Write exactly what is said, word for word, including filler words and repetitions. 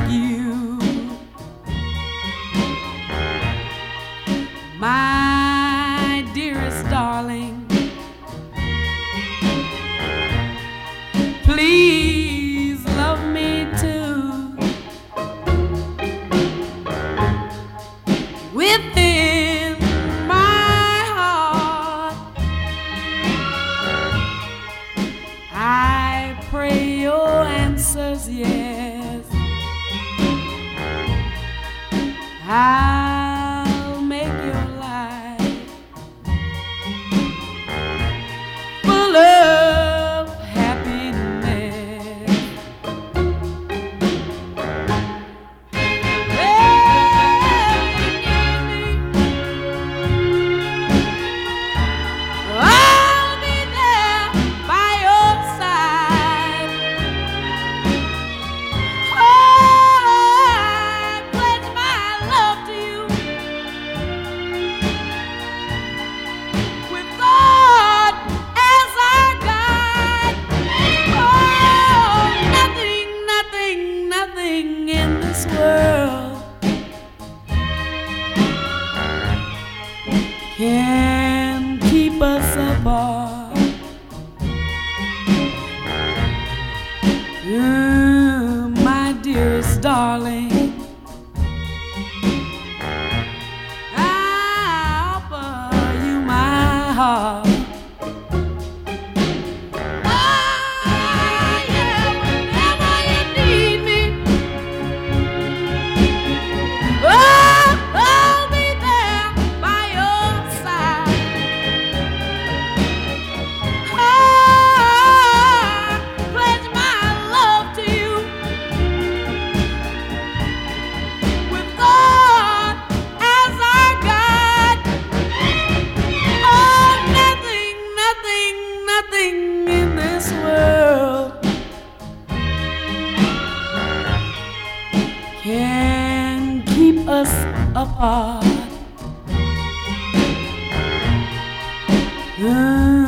like you, my dearest darling. Please love me too. Within my heart, I pray your answer's yes. I'll make your life full of happiness. I'll be there by your side. I pledge my love to you with God as our guide. Oh, nothing, nothing, nothing in this world can keep us apart. You, my dearest darling, I offer you my heart. Ah, yeah, whenever you need me, oh, I'll be there by your side. I pledge my love to you with God as our guide. Oh, nothing, nothing, nothing in this world can keep us apart. Mm.